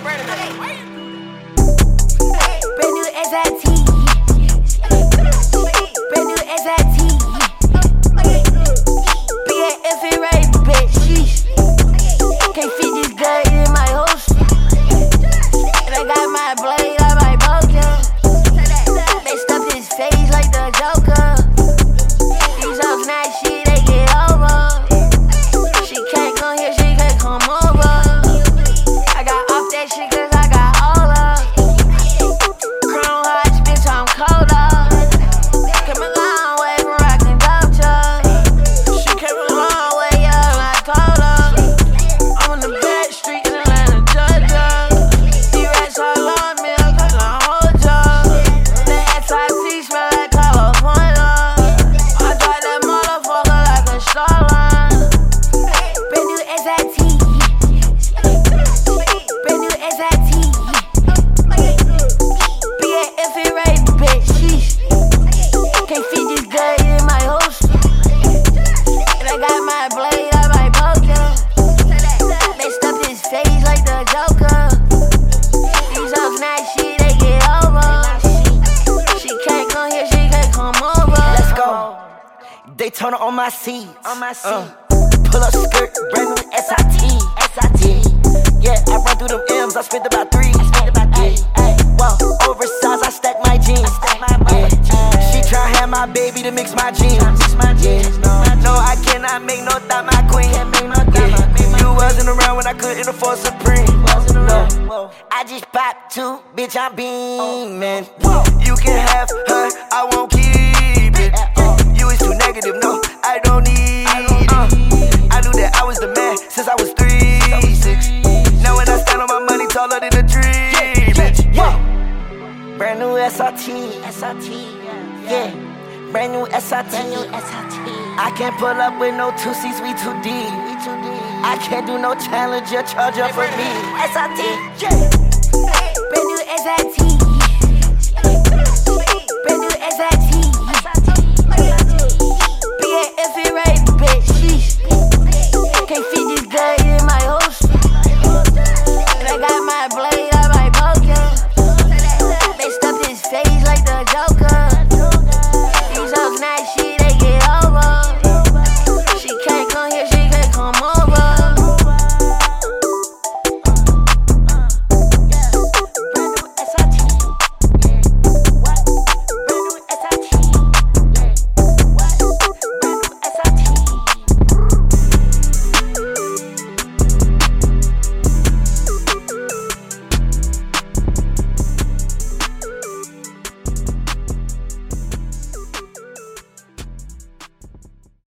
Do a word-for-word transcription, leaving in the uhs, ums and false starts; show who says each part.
Speaker 1: Brand new S I T. Brand new S I T. B A F it right, bitch. Sheesh. Can't fit this gun in my holster. And I got my blade on my poker. They stuffed his face like the Joker. These hoes not shit, they get over. She can't come here, she can't come over. I got off that shit cause I got all up. Chrome hearts, bitch, I'm colder. Came a long way from rockin' culture. She came a long way up, I told her. I'm on the back street in Atlanta, Georgia. These rats all on me, I'm gonna hold ya. The S I T smell like California. I drive that motherfucker like a Starline. Brand new S I T. Brand new S I T. B A F it right, bitch. Sheesh. Can't fit this gun in my holster. And I got my blade on my poker. They stuffed his face like the Joker. These hoes not shit, they get over. She can't come here, she can't come over.
Speaker 2: Let's go. Daytona on my seat. On my seat. Uh, pull up skirt, brand new S I T. S I T. Yeah, I run through them M's, I spent about three. I spent about three. Ay, wow, oversized, I stack my jeans. I stack my yeah. She try have my baby to mix my jeans. Mix my jeans. Yeah. No, I cannot make no thought my queen. Make no yeah. You wasn't around when I couldn't afford Supreme. No, I just popped two, bitch, I'm beaming. You can have her, I won't keep it. You is too negative, no, I don't need it. Uh, I knew that I was the man since I was three, six. Now when I stand on my money, taller than a tree, bitch. Yeah. Brand new S I T, S I T, yeah. Brand new S I T, I can't pull up with no two seats, we too deep. I can't do no challenger, charge up for me. S I T, yeah.
Speaker 1: Brand new S I T.